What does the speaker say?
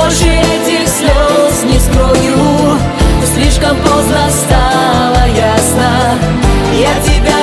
больше этих слез не скрою. Слишком поздно стало ясно, я тебя